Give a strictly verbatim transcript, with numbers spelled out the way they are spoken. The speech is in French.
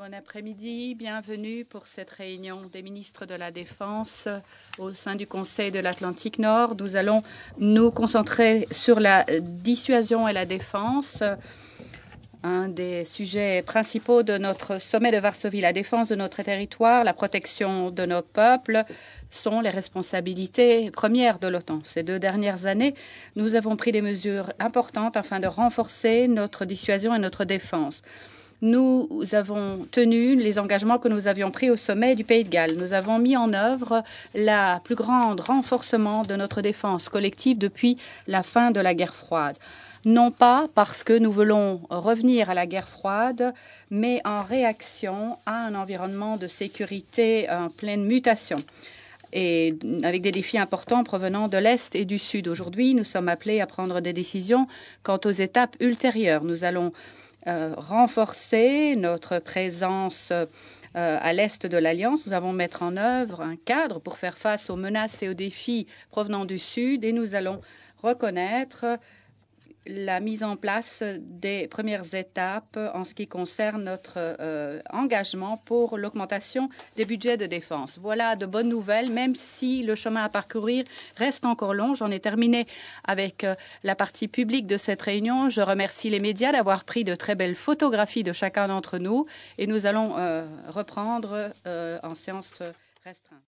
Bon après-midi, bienvenue pour cette réunion des ministres de la Défense au sein du Conseil de l'Atlantique Nord. Nous allons nous concentrer sur la dissuasion et la défense, un des sujets principaux de notre sommet de Varsovie. La défense de notre territoire, la protection de nos peuples sont les responsabilités premières de l'OTAN. Ces deux dernières années, nous avons pris des mesures importantes afin de renforcer notre dissuasion et notre défense. Nous avons tenu les engagements que nous avions pris au sommet du Pays de Galles. Nous avons mis en œuvre le plus grand renforcement de notre défense collective depuis la fin de la guerre froide. Non pas parce que nous voulons revenir à la guerre froide, mais en réaction à un environnement de sécurité en pleine mutation et avec des défis importants provenant de l'Est et du Sud. Aujourd'hui, nous sommes appelés à prendre des décisions quant aux étapes ultérieures. Nous allons Euh, renforcer notre présence euh, à l'est de l'Alliance. Nous allons mettre en œuvre un cadre pour faire face aux menaces et aux défis provenant du Sud et nous allons reconnaître la mise en place des premières étapes en ce qui concerne notre euh, engagement pour l'augmentation des budgets de défense. Voilà de bonnes nouvelles, même si le chemin à parcourir reste encore long. J'en ai terminé avec euh, la partie publique de cette réunion. Je remercie les médias d'avoir pris de très belles photographies de chacun d'entre nous et nous allons euh, reprendre euh, en séance restreinte.